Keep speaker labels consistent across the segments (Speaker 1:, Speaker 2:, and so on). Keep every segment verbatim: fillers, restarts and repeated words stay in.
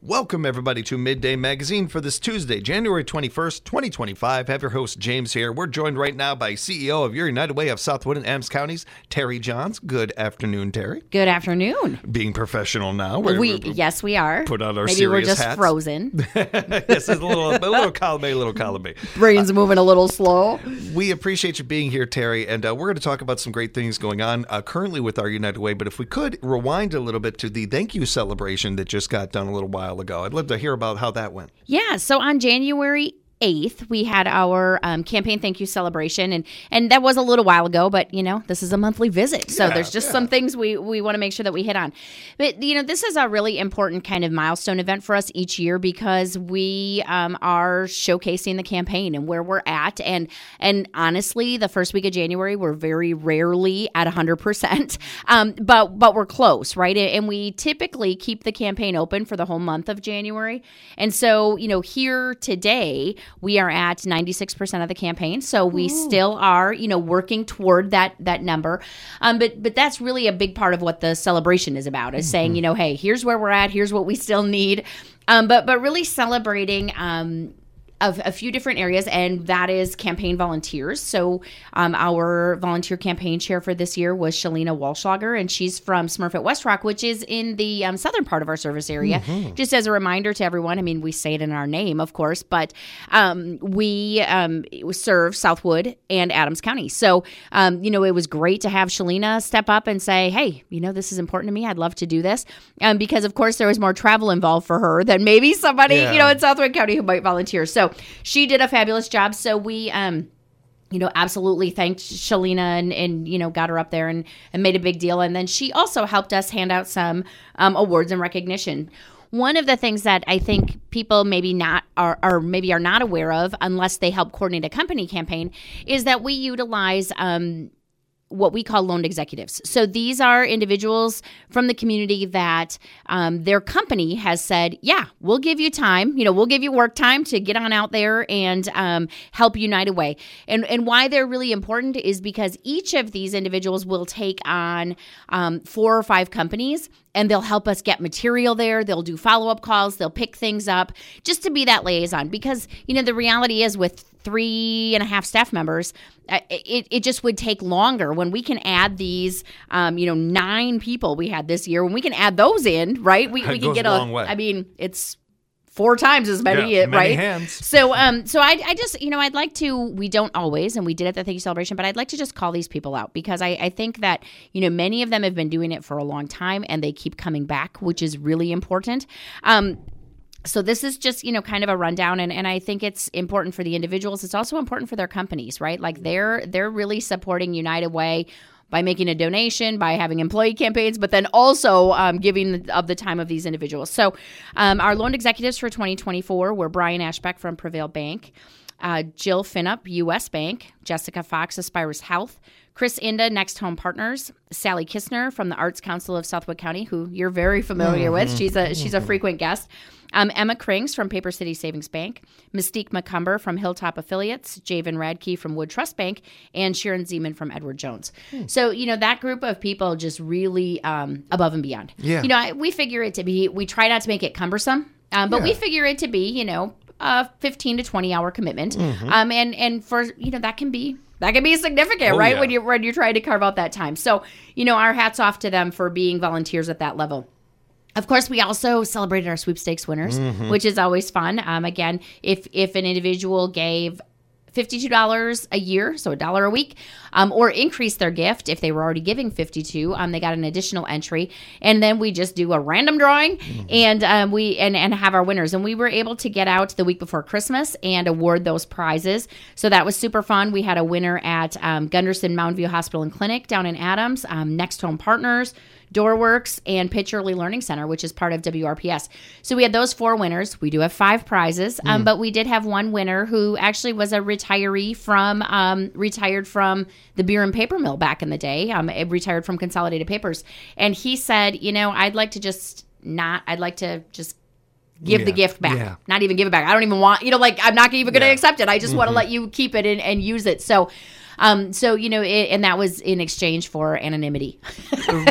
Speaker 1: Welcome, everybody, to Midday Magazine for this Tuesday, January twenty-first, twenty twenty-five. Have your host, James, here. We're joined right now by C E O of Your United Way of Southwood and Adams Counties, Terry Johns. Good afternoon, Terry.
Speaker 2: Good afternoon.
Speaker 1: Being professional now. We're,
Speaker 2: we
Speaker 1: we're,
Speaker 2: Yes, we are.
Speaker 1: Put on our
Speaker 2: Maybe
Speaker 1: serious
Speaker 2: we're just
Speaker 1: hats.
Speaker 2: frozen.
Speaker 1: Yes, it's a little, a little column A, a little column B.
Speaker 2: Brain's uh, moving a little slow.
Speaker 1: We appreciate you being here, Terry, and uh, we're going to talk about some great things going on uh, currently with our United Way, but if we could rewind a little bit to the thank you celebration that just got done a little while ago. I'd love to hear about how that went.
Speaker 2: Yeah, so on January eighth, we had our um, campaign thank you celebration, and and that was a little while ago, but you know, this is a monthly visit, so yeah, there's just yeah. some things we we want to make sure that we hit on. But you know, this is a really important kind of milestone event for us each year because we um, are showcasing the campaign and where we're at, and and honestly, the first week of January we're very rarely at one hundred percent, um, but but we're close, right? And we typically keep the campaign open for the whole month of January, and so you know, here today we are at ninety-six percent of the campaign, so we Ooh. still are, you know, working toward that that number. Um, but but that's really a big part of what the celebration is about, is mm-hmm. saying, you know, hey, here's where we're at, here's what we still need. Um, but but really celebrating um, of a few different areas, and that is campaign volunteers. So um, our volunteer campaign chair for this year was Shalina Walschlager, and she's from Smurfit West Rock, which is in the um, southern part of our service area. Mm-hmm. Just as a reminder to everyone, I mean, we say it in our name, of course, but um, we um, serve Southwood and Adams County. So, um, you know, it was great to have Shalina step up and say, hey, you know, this is important to me. I'd love to do this. Um, because, of course, there was more travel involved for her than maybe somebody, yeah. you know, in Southwood County who might volunteer. So she did a fabulous job. So we, um, you know, absolutely thanked Shalina and, and, you know, got her up there and, and made a big deal. And then she also helped us hand out some um, awards and recognition. One of the things that I think people maybe not are, or maybe are not aware of, unless they help coordinate a company campaign, is that we utilize um, what we call loaned executives. So these are individuals from the community that um, their company has said, yeah, we'll give you time, you know, we'll give you work time to get on out there and um, help United Way. And and why they're really important is because each of these individuals will take on um, four or five companies, and they'll help us get material there. They'll do follow-up calls. They'll pick things up just to be that liaison. Because, you know, the reality is with three and a half staff members, it, it just would take longer. When we can add these, um, you know, nine people we had this year, when we can add those in, right, we, we can get a, a long way. I mean, it's four times as many,
Speaker 1: yeah, many
Speaker 2: right?
Speaker 1: hands.
Speaker 2: So, um, so I, I just, you know, I'd like to, we don't always, and we did at the Thank You Celebration, but I'd like to just call these people out because I, I think that, you know, many of them have been doing it for a long time and they keep coming back, which is really important. Um, So this is just, you know, kind of a rundown, and, and I think it's important for the individuals. It's also important for their companies, right? Like they're they're really supporting United Way by making a donation, by having employee campaigns, but then also um, giving of the time of these individuals. So um, our loaned executives for twenty twenty-four were Brian Ashbeck from Prevail Bank, uh, Jill Finup, U S Bank, Jessica Fox, Aspirus Health, Chris Inda, Next Home Partners, Sally Kistner from the Arts Council of Southwood County, who you're very familiar mm-hmm. with. She's a she's a frequent guest. Um, Emma Krings from Paper City Savings Bank, Mystique McCumber from Hilltop Affiliates, Javen Radke from Wood Trust Bank, and Sharon Zeman from Edward Jones. Hmm. So, you know, that group of people just really um, above and beyond.
Speaker 1: Yeah.
Speaker 2: You know, I, we figure it to be, we try not to make it cumbersome, um, but yeah. we figure it to be, you know, a fifteen to twenty hour commitment. Mm-hmm. Um, and, and for, you know, that can be That can be significant, oh, right? Yeah. When you're when you're trying to carve out that time. So, you know, our hats off to them for being volunteers at that level. Of course, we also celebrated our sweepstakes winners, mm-hmm. which is always fun. Um, again, if if an individual gave fifty-two dollars a year, so a dollar a week, um, or increase their gift if they were already giving fifty-two dollars, um, they got an additional entry, and then we just do a random drawing mm-hmm. and um, we and, and have our winners. And we were able to get out the week before Christmas and award those prizes, so that was super fun. We had a winner at um, Gunderson Mountain View Hospital and Clinic down in Adams, um, Next Home Partners, Doorworks, and Pitch Early Learning Center, which is part of W R P S. So we had those four winners. We do have five prizes, um, mm. but we did have one winner who actually was a retiree from, um, retired from the beer and paper mill back in the day, um, retired from Consolidated Papers. And he said, you know, I'd like to just not, I'd like to just give yeah. the gift back. Yeah. Not even give it back. I don't even want, you know, like, I'm not even going to yeah. accept it. I just mm-hmm. want to let you keep it and, and use it. So, Um, so, you know, it, and that was in exchange for anonymity.
Speaker 1: right, right.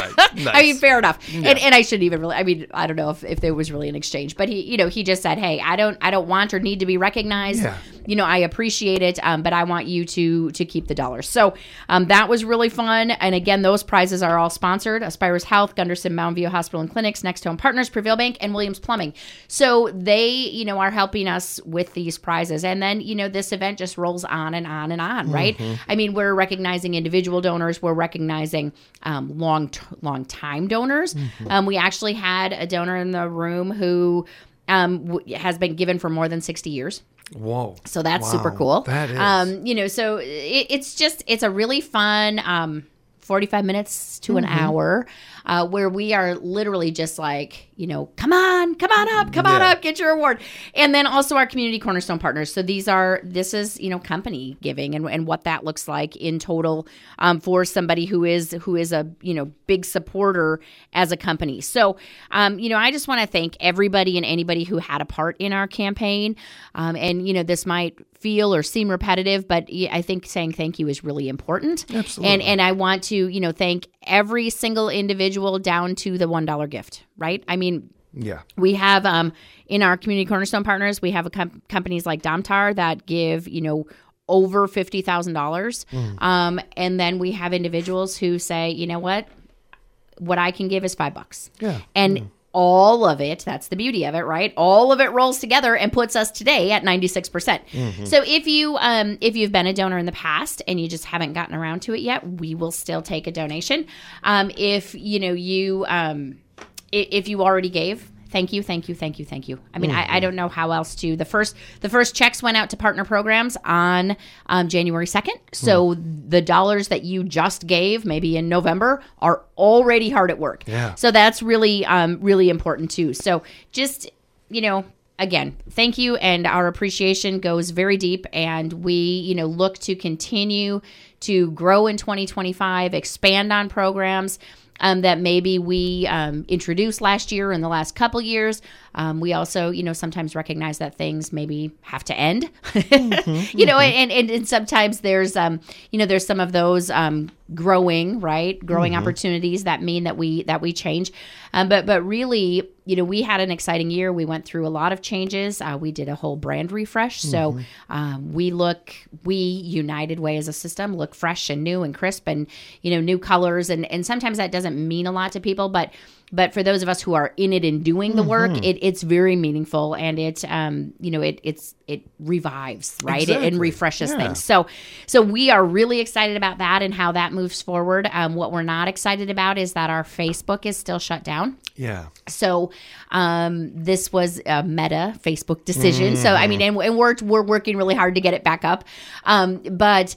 Speaker 1: Right. Nice.
Speaker 2: I mean, fair enough.
Speaker 1: Yeah.
Speaker 2: And, and I shouldn't even really, I mean, I don't know if, if there was really an exchange, but he, you know, he just said, hey, I don't, I don't want or need to be recognized.
Speaker 1: Yeah.
Speaker 2: You know, I appreciate it, um, but I want you to, to keep the dollars. So um, that was really fun. And again, those prizes are all sponsored. Aspirus Health, Gunderson Mountain View Hospital and Clinics, Next Home Partners, Prevail Bank, and Williams Plumbing. So they, you know, are helping us with these prizes. And then, you know, this event just rolls on and on and on, right? Mm-hmm. I mean, we're recognizing individual donors. We're recognizing um, long, t- long time donors. Mm-hmm. Um, we actually had a donor in the room who um, w- has been given for more than sixty years.
Speaker 1: Whoa.
Speaker 2: So that's
Speaker 1: wow.
Speaker 2: super cool.
Speaker 1: That is.
Speaker 2: Um, you know, so it, it's just, it's a really fun um, forty-five minutes to mm-hmm. an hour uh, where we are literally just like, you know, come on, come on up, come on
Speaker 1: yeah.
Speaker 2: up, get your award. And then also our community cornerstone partners. So these are, this is, you know, company giving and, and what that looks like in total um, for somebody who is, who is a, you know, big supporter as a company. So, um, you know, I just want to thank everybody and anybody who had a part in our campaign. Um, and, you know, this might feel or seem repetitive, but I think saying thank you is really important.
Speaker 1: Absolutely.
Speaker 2: And, and I want to, you know, thank every single individual down to the one dollar gift, right? I mean,
Speaker 1: yeah,
Speaker 2: we have um, in our community cornerstone partners, we have a com- companies like Domtar that give, you know, over fifty thousand dollars. Mm. Um, and then we have individuals who say, you know what, what I can give is five bucks.
Speaker 1: Yeah.
Speaker 2: And
Speaker 1: mm.
Speaker 2: all of it, that's the beauty of it, right? All of it rolls together and puts us today at ninety-six percent. Mm-hmm. So if you um, if you've been a donor in the past and you just haven't gotten around to it yet, we will still take a donation. Um, if you know you um, if you already gave, thank you, thank you, thank you, thank you. I mean, mm-hmm. I, I don't know how else to. The first the first checks went out to partner programs on um, January second. So mm. the dollars that you just gave, maybe in November, are already hard at work.
Speaker 1: Yeah.
Speaker 2: So that's really, um, really important too. So just, you know, again, thank you. And our appreciation goes very deep. And we, you know, look to continue to grow in twenty twenty-five, expand on programs Um, that maybe we um, introduced last year in the last couple years. Um, we also, you know, sometimes recognize that things maybe have to end, mm-hmm, you know, mm-hmm. and, and, and sometimes there's, um, you know, there's some of those um, growing, right, growing mm-hmm. opportunities that mean that we that we change. Um, but but really, you know, we had an exciting year. We went through a lot of changes. Uh, we did a whole brand refresh. Mm-hmm. So um, we look, we United Way as a system look fresh and new and crisp and, you know, new colors. And, and sometimes that doesn't mean a lot to people, but But for those of us who are in it and doing the work, mm-hmm. it, it's very meaningful, and it, um, you know, it it's it revives, right,
Speaker 1: exactly.
Speaker 2: it, and refreshes
Speaker 1: yeah.
Speaker 2: things. So, so we are really excited about that and how that moves forward. Um, what we're not excited about is that our Facebook is still shut down.
Speaker 1: Yeah.
Speaker 2: So, um, this was a Meta Facebook decision. Mm-hmm. So, I mean, and, and we're we're working really hard to get it back up, um, but.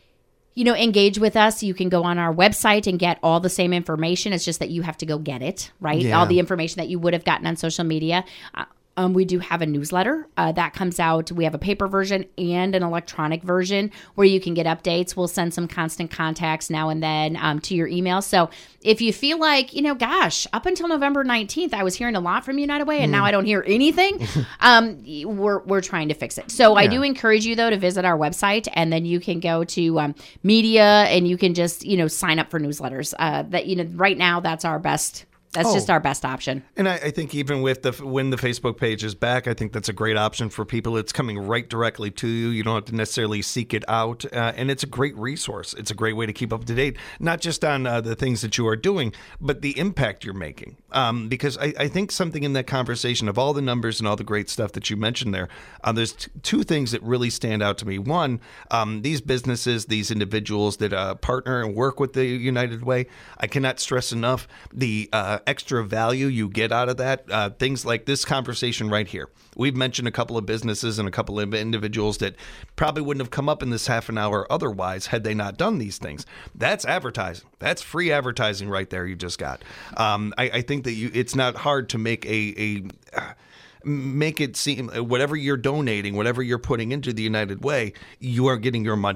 Speaker 2: You know, engage with us. You can go on our website and get all the same information. It's just that you have to go get it, right?
Speaker 1: Yeah.
Speaker 2: All the information that you would have gotten on social media. Uh, um, we do have a newsletter uh, that comes out. We have a paper version and an electronic version where you can get updates. We'll send some constant contacts now and then um, to your email. So if you feel like, you know, gosh, up until November nineteenth, I was hearing a lot from United Way and mm. now I don't hear anything, um, we're we're trying to fix it. So yeah. I do encourage you, though, to visit our website, and then you can go to um, media and you can just, you know, sign up for newsletters. Uh, that, you know, right now that's our best That's oh. just our best option.
Speaker 1: And I, I think even with the when the Facebook page is back, I think that's a great option for people. It's coming right directly to you. You don't have to necessarily seek it out. Uh, and it's a great resource. It's a great way to keep up to date, not just on uh, the things that you are doing, but the impact you're making. Um, because I, I think something in that conversation of all the numbers and all the great stuff that you mentioned there, uh, there's t- two things that really stand out to me. One, um, these businesses, these individuals that uh, partner and work with the United Way, I cannot stress enough the uh, extra value you get out of that. Uh, things like this conversation right here. We've mentioned a couple of businesses and a couple of individuals that probably wouldn't have come up in this half an hour otherwise had they not done these things. That's advertising. That's free advertising right there you just got. Um, I, I think that you it's not hard to make a... a uh, make it seem whatever you're donating, whatever you're putting into the United Way, you are getting your money back.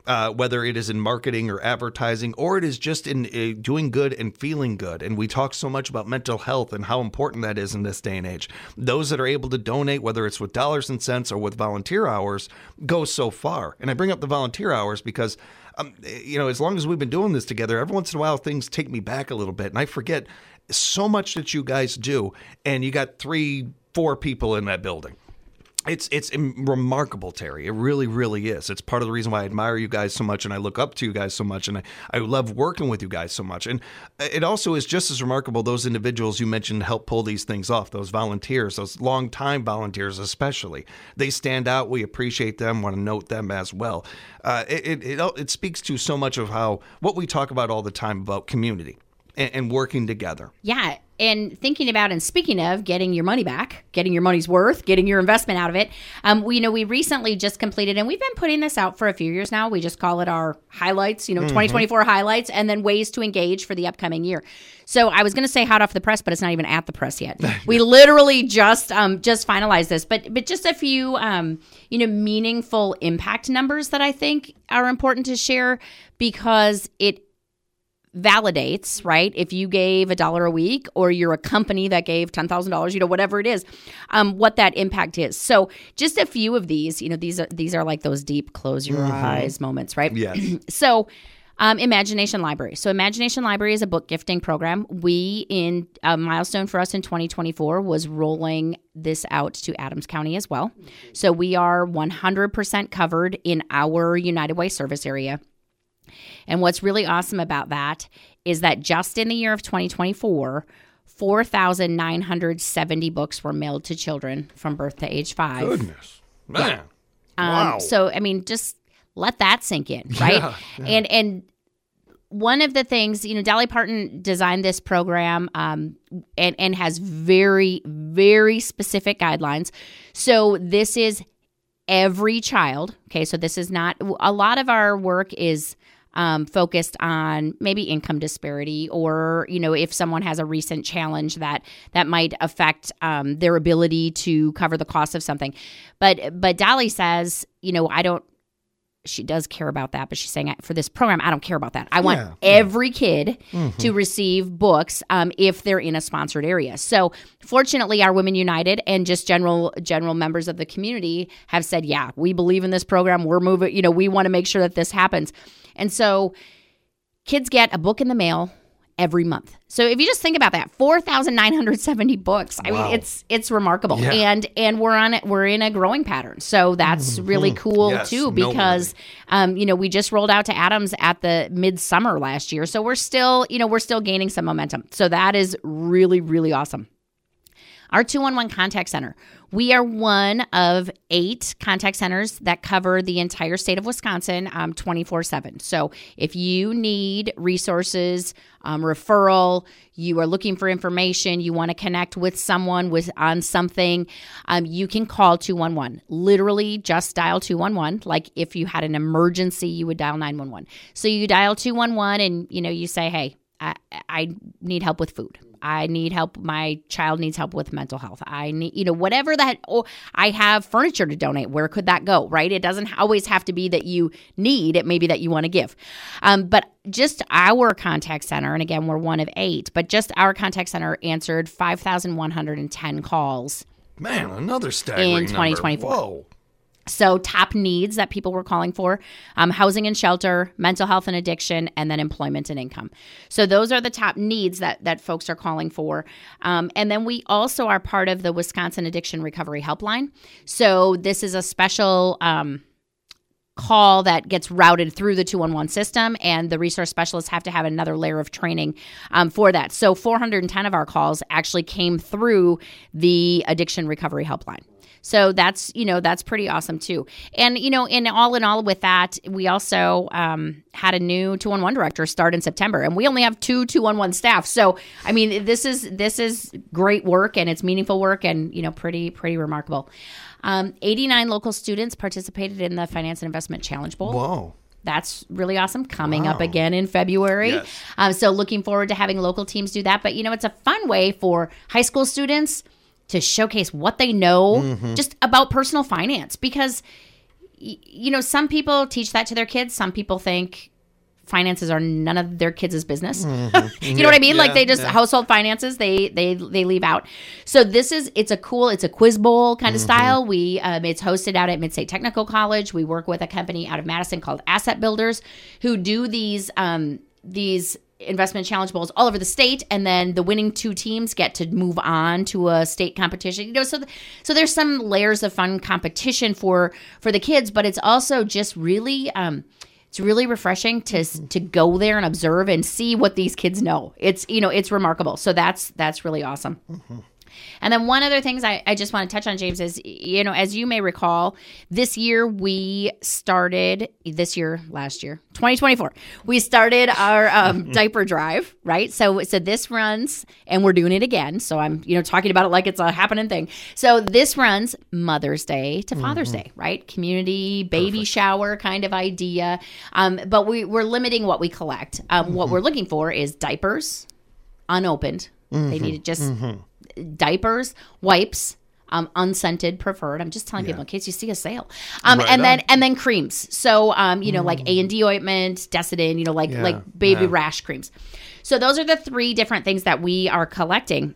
Speaker 1: Uh, whether it is in marketing or advertising, or it is just in uh, doing good and feeling good. And we talk so much about mental health and how important that is in this day and age. Those that are able to donate, whether it's with dollars and cents or with volunteer hours, go so far. And I bring up the volunteer hours because, um, you know, as long as we've been doing this together, every once in a while things take me back a little bit. And I forget so much that you guys do. And you got three, four people in that building. It's it's remarkable, Terry. It really, really is. It's part of the reason why I admire you guys so much and I look up to you guys so much and I, I love working with you guys so much. And it also is just as remarkable, those individuals you mentioned help pull these things off, those volunteers, those long-time volunteers especially. They stand out. We appreciate them, want to note them as well. Uh, it, it, it, it speaks to so much of how what we talk about all the time about community and, and working together.
Speaker 2: Yeah. And thinking about and speaking of getting your money back, getting your money's worth, getting your investment out of it, um, we you know we recently just completed, and we've been putting this out for a few years now. We just call it our highlights, you know, mm-hmm. twenty twenty-four highlights, and then ways to engage for the upcoming year. So I was going to say hot off the press, but it's not even at the press yet. We literally just um, just finalized this, but but just a few um, you know meaningful impact numbers that I think are important to share because it validates, right? If you gave a dollar a week or you're a company that gave ten thousand dollars, you know, whatever it is, um, what that impact is. So just a few of these, you know, these are, these are like those deep close your mm-hmm. eyes moments, right?
Speaker 1: Yes.
Speaker 2: So um, Imagination Library. So Imagination Library is a book gifting program. We, in a milestone for us in twenty twenty-four was rolling this out to Adams County as well. So we are one hundred percent covered in our United Way service area. And what's really awesome about that is that just in the year of twenty twenty-four, four thousand nine hundred seventy books were mailed to children from birth to age five.
Speaker 1: Goodness. Man.
Speaker 2: Um,
Speaker 1: Wow.
Speaker 2: So, I mean, just let that sink in, right?
Speaker 1: Yeah, yeah.
Speaker 2: And and one of the things, you know, Dolly Parton designed this program um, and, and has very, very specific guidelines. So this is every child. Okay, so this is not, a lot of our work is Um, focused on maybe income disparity or, you know, if someone has a recent challenge that that might affect um, their ability to cover the cost of something. But but Dolly says, you know, I don't, she does care about that, but she's saying for this program, I don't care about that. I want
Speaker 1: Yeah,
Speaker 2: every kid
Speaker 1: Mm-hmm.
Speaker 2: to receive books um, if they're in a sponsored area. So fortunately, our Women United and just general general members of the community have said, yeah, we believe in this program. We're moving, you know, we want to make sure that this happens. And so kids get a book in the mail every month. So if you just think about that, four thousand nine hundred seventy books. I
Speaker 1: Wow.
Speaker 2: mean, it's it's remarkable.
Speaker 1: Yeah.
Speaker 2: And and we're on it. We're in a growing pattern. So that's really cool
Speaker 1: Yes,
Speaker 2: too,
Speaker 1: noteworthy.
Speaker 2: because um, you know, we just rolled out to Adams at the midsummer last year. So we're still, you know, we're still gaining some momentum. So that is really, really awesome. Our two one one Contact Center. We are one of eight contact centers that cover the entire state of Wisconsin um, twenty-four seven. So if you need resources, um, referral, you are looking for information, you want to connect with someone with on something, um, you can call two one one. Literally just dial two one one. Like if you had an emergency, you would dial nine one one. So you dial two one one and, you know, you say, hey, I, I need help with food. I need help. My child needs help with mental health. I need, you know, whatever that, oh, I have furniture to donate. Where could that go? Right. It doesn't always have to be that you need. It may be that you want to give. Um, but just our contact center, and again, we're one of eight, but just our contact center answered five thousand one hundred ten calls.
Speaker 1: Man, another staggering
Speaker 2: in twenty twenty-four.
Speaker 1: Number. Whoa.
Speaker 2: So top needs that people were calling for, um, housing and shelter, mental health and addiction, and then employment and income. So those are the top needs that that folks are calling for. Um, and then we also are part of the Wisconsin Addiction Recovery Helpline. So this is a special um, call that gets routed through the two one one system, and the resource specialists have to have another layer of training um, for that. So four hundred ten of our calls actually came through the Addiction Recovery Helpline. So that's, you know, that's pretty awesome too. And, you know, in all in all with that, we also um, had a new two one one director start in September, and we only have two two one one staff. So, I mean, this is this is great work, and it's meaningful work, and, you know, pretty, pretty remarkable. Um, eighty-nine local students participated in the Finance and Investment Challenge Bowl.
Speaker 1: Whoa.
Speaker 2: That's really awesome. Coming
Speaker 1: Wow.
Speaker 2: up again in February.
Speaker 1: Yes.
Speaker 2: Um, so looking forward to having local teams do that. But, you know, it's a fun way for high school students to showcase what they know
Speaker 1: Mm-hmm.
Speaker 2: just about personal finance, because you know, some people teach that to their kids. Some people think finances are none of their kids' business. Mm-hmm. you know yeah, what I mean? Yeah, like they just yeah. household finances, they they they leave out. So this is it's a cool, it's a quiz bowl kind of mm-hmm. style. We um, it's hosted out at Mid-State Technical College. We work with a company out of Madison called Asset Builders, who do these um, these investment challenge bowls all over the state, and then the winning two teams get to move on to a state competition. You know, so th- so there's some layers of fun competition for for the kids, but it's also just really. Um, It's really refreshing to to go there and observe and see what these kids know. It's you know it's remarkable. So that's that's really awesome. Mm-hmm. And then one other things I, I just want to touch on, James, is, you know, as you may recall, this year we started, this year, last year, twenty twenty-four, we started our um, diaper drive, right? So so this runs, and we're doing it again. So I'm, you know, talking about it like it's a happening thing. So this runs Mother's Day to Father's mm-hmm. Day, right? Community baby Perfect. shower kind of idea. Um, but we, we're limiting what we collect. Um, mm-hmm. What we're looking for is diapers, unopened. Mm-hmm. They need it just... Mm-hmm. diapers, wipes, um, unscented preferred. I'm just telling yeah. people in case you see a sale. Um, right and on. then and then creams. So um, you know, mm. like A and D ointment, Decidin, you know, like yeah. like baby yeah. rash creams. So those are the three different things that we are collecting.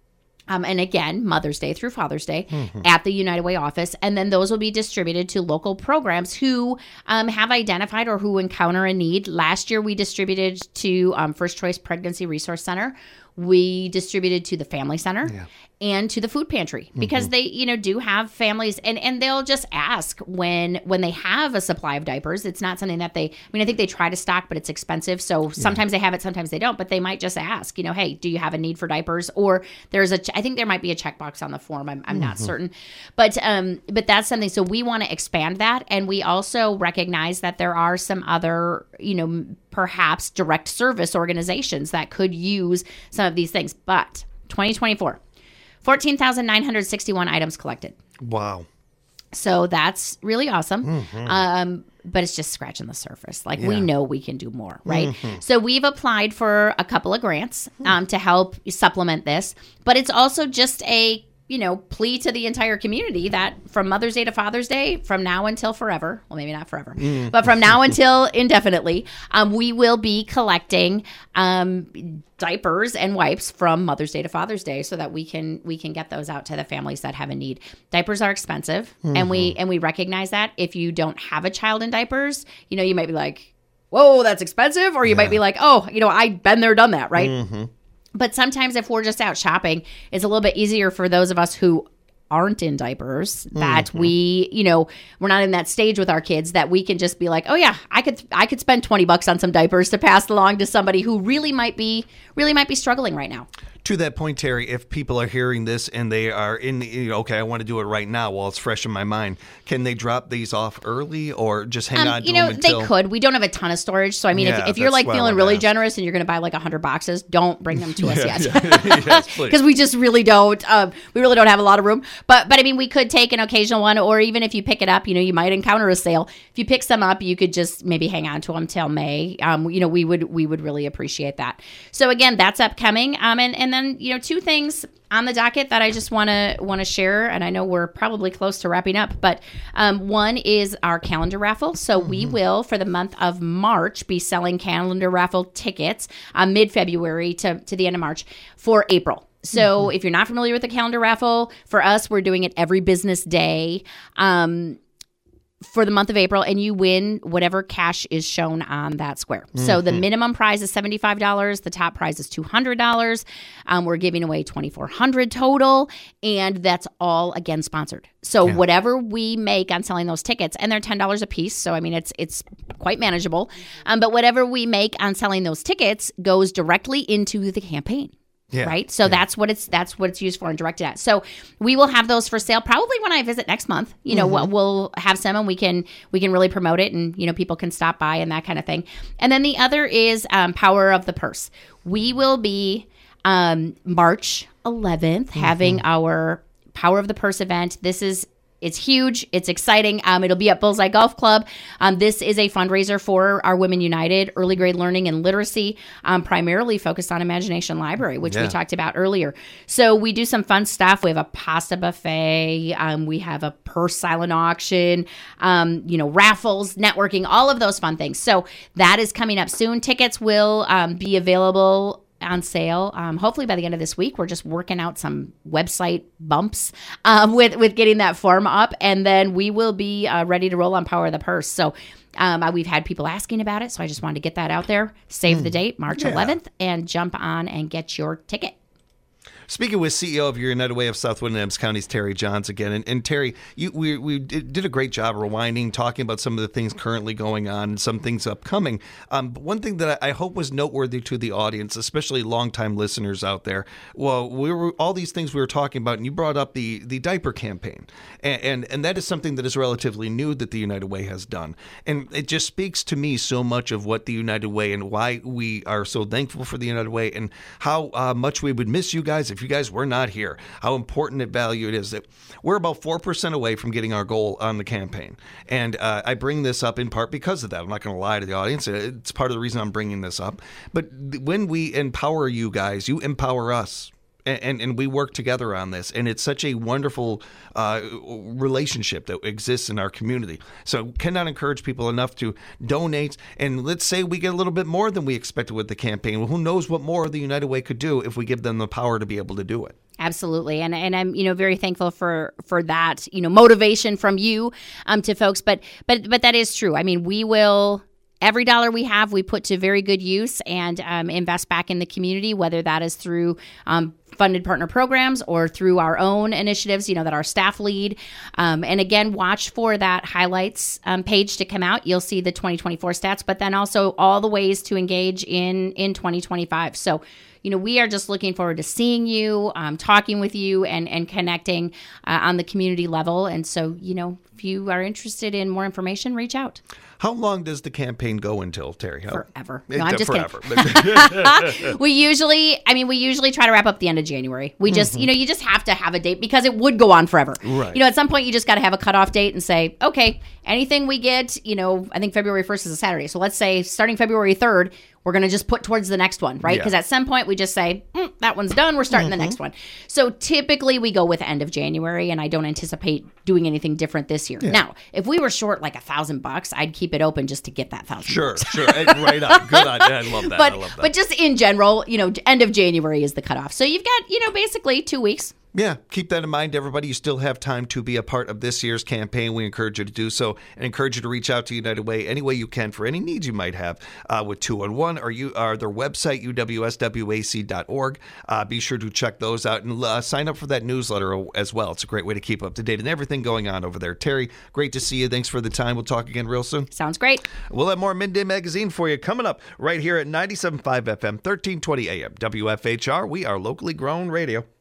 Speaker 2: Um, and again, Mother's Day through Father's Day mm-hmm. at the United Way office. And then those will be distributed to local programs who um, have identified or who encounter a need. Last year, we distributed to um, First Choice Pregnancy Resource Center. We distributed to the Family Center yeah. and to the food pantry because mm-hmm. they, you know, do have families and, and they'll just ask when when they have a supply of diapers. It's not something that they, I mean, I think they try to stock, but it's expensive. So sometimes yeah. they have it, sometimes they don't, but they might just ask, you know, hey, do you have a need for diapers? Or there's a, I think there might be a checkbox on the form. I'm, I'm mm-hmm. not certain, but um, but that's something. So we want to expand that. And we also recognize that there are some other, you know, perhaps direct service organizations that could use some of these things. But twenty twenty-four, fourteen thousand nine hundred sixty-one items collected.
Speaker 1: Wow.
Speaker 2: So that's really awesome. Mm-hmm. Um, but it's just scratching the surface. Like yeah. we know we can do more, right? Mm-hmm. So we've applied for a couple of grants um, to help supplement this. But it's also just a you know, plea to the entire community that from Mother's Day to Father's Day, from now until forever, well, maybe not forever, mm. but from now until indefinitely, um, we will be collecting um, diapers and wipes from Mother's Day to Father's Day so that we can we can get those out to the families that have a need. Diapers are expensive, mm-hmm. and we and we recognize that. If you don't have a child in diapers, you know, you might be like, whoa, that's expensive, or you yeah. might be like, oh, you know, I've been there, done that, right? Mm-hmm. But sometimes if we're just out shopping, it's a little bit easier for those of us who aren't in diapers that mm-hmm. we, you know, we're not in that stage with our kids that we can just be like, oh yeah, I could I could spend twenty bucks on some diapers to pass along to somebody who really might be really might be struggling right now.
Speaker 1: To that point, Terry, if people are hearing this and they are in, you know, okay, I want to do it right now while it's fresh in my mind, can they drop these off early or just hang um, on to
Speaker 2: you know,
Speaker 1: them until...
Speaker 2: they could. We don't have a ton of storage. So, I mean, yeah, if, if you're like feeling really ask. generous and you're going to buy like one hundred boxes, don't bring them to us yeah, yet. Yeah. Yes, because we just really don't. Um, we really don't have a lot of room. But, but I mean, we could take an occasional one, or even if you pick it up, you know, you might encounter a sale. If you pick some up, you could just maybe hang on to them till May. Um, you know, we would we would really appreciate that. So, again, that's upcoming. Um, and, and then, you know, two things. Things on the docket that I just want to want to share, and I know we're probably close to wrapping up, but um, one is our calendar raffle. So mm-hmm. we will, for the month of March, be selling calendar raffle tickets uh, mid-February to, to the end of March for April. So mm-hmm. if you're not familiar with the calendar raffle, for us, we're doing it every business day. Um, for the month of April, and you win whatever cash is shown on that square. Mm-hmm. So the minimum prize is seventy-five dollars. The top prize is two hundred dollars. Um, we're giving away twenty-four hundred dollars total, and that's all, again, sponsored. So yeah. whatever we make on selling those tickets, and they're ten dollars a piece, so I mean, it's it's quite manageable. Um, but whatever we make on selling those tickets goes directly into the campaign. Yeah, right. So yeah. that's what it's that's what it's used for and directed at. So we will have those for sale probably when I visit next month. You know, mm-hmm. we'll, we'll have some and we can we can really promote it, and you know, people can stop by and that kind of thing. And then the other is um, Power of the Purse. We will be um, March eleventh mm-hmm. having our Power of the Purse event. This is It's huge. It's exciting. Um, it'll be at Bullseye Golf Club. Um, this is a fundraiser for our Women United Early Grade Learning and Literacy, um, primarily focused on Imagination Library, which
Speaker 1: Yeah.
Speaker 2: we talked about earlier. So we do some fun stuff. We have a pasta buffet. Um, we have a purse silent auction, um, you know, raffles, networking, all of those fun things. So that is coming up soon. Tickets will um, be available on sale. Um, hopefully by the end of this week. We're just working out some website bumps um, with with getting that form up, and then we will be uh, ready to roll on Power of the Purse. So um, uh, we've had people asking about it, so I just wanted to get that out there. Save the date, March
Speaker 1: Yeah.
Speaker 2: eleventh, and jump on and get your ticket.
Speaker 1: Speaking with C E O of your United Way of Southwood and Adams Counties, Terry Johns again. And, and Terry, you, we, we did a great job rewinding, talking about some of the things currently going on and some things upcoming. Um, but one thing that I hope was noteworthy to the audience, especially longtime listeners out there, well, we were all these things we were talking about, and you brought up the, the diaper campaign. And, and, and that is something that is relatively new that the United Way has done. And it just speaks to me so much of what the United Way and why we are so thankful for the United Way and how uh, much we would miss you guys if you guys were not here, how important and value it is that we're about four percent away from getting our goal on the campaign. And uh, I bring this up in part because of that. I'm not going to lie to the audience. It's part of the reason I'm bringing this up. But when we empower you guys, you empower us. And, and and we work together on this, and it's such a wonderful uh, relationship that exists in our community. So cannot encourage people enough to donate. And let's say we get a little bit more than we expected with the campaign. Well, who knows what more the United Way could do if we give them the power to be able to do it.
Speaker 2: Absolutely. And and I'm, you know, very thankful for for that, you know, motivation from you um to folks. But but but that is true. I mean, we will every dollar we have, we put to very good use and um, invest back in the community, whether that is through um, funded partner programs or through our own initiatives, you know, that our staff lead. Um, and again, watch for that highlights um, page to come out. You'll see the twenty twenty-four stats, but then also all the ways to engage in, in twenty twenty-five. So, you know, we are just looking forward to seeing you, um, talking with you, and and connecting uh, on the community level. And so, you know, if you are interested in more information, reach out.
Speaker 1: How long does the campaign go until, Terry? How?
Speaker 2: Forever.
Speaker 1: It-
Speaker 2: No, I'm just
Speaker 1: forever.
Speaker 2: kidding. We usually, I mean, we usually try to wrap up the end of January. We just, you know, you just have to have a date because it would go on forever.
Speaker 1: Right.
Speaker 2: You know, at some point you just got to have a cutoff date and say, okay, anything we get, you know, I think February first is a Saturday. So let's say starting February third, we're going to just put towards the next one, right?
Speaker 1: Yeah.
Speaker 2: Because at some point we just say, mm, that one's done. We're starting the next one. So typically we go with end of January, and I don't anticipate doing anything different this year. Now, if we were short like a thousand bucks, I'd keep it open just to get that thousand.
Speaker 1: Sure, sure. Right on. Good on. Yeah, I love that.
Speaker 2: But
Speaker 1: I love that.
Speaker 2: but just in general, you know, end of January is the cutoff. So you've got, you know, basically two weeks.
Speaker 1: Yeah, keep that in mind, everybody. You still have time to be a part of this year's campaign. We encourage you to do so and encourage you to reach out to United Way any way you can for any needs you might have uh, with two one one or you, uh, their website, U W S W A C dot org. Uh, be sure to check those out and uh, sign up for that newsletter as well. It's a great way to keep up to date and everything going on over there. Terry, great to see you. Thanks for the time. We'll talk again real soon.
Speaker 2: Sounds great.
Speaker 1: We'll have more Midday Magazine for you coming up right here at ninety-seven point five F M, thirteen twenty A M. W F H R, we are locally grown radio.